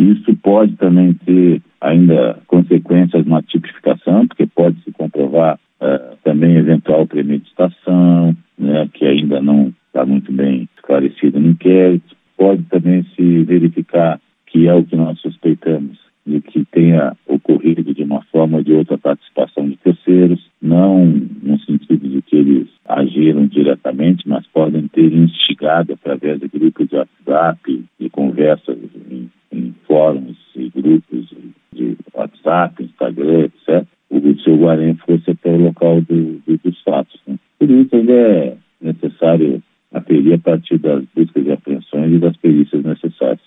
Isso pode também ter ainda consequências na tipificação, porque pode se comprovar também eventual premeditação, né, que ainda não está muito bem esclarecido no inquérito. Pode também se verificar que é o que nós suspeitamos, de que tenha ocorrido de uma forma ou de outra participação de terceiros, não no sentido de que eles agiram diretamente, mas podem ter instigado através de grupos de WhatsApp, de conversas em fóruns e grupos de WhatsApp, Instagram, etc., o seu guarém fosse até o local dos fatos, né? Por isso ainda é necessário a perícia a partir das buscas e apreensões e das perícias necessárias.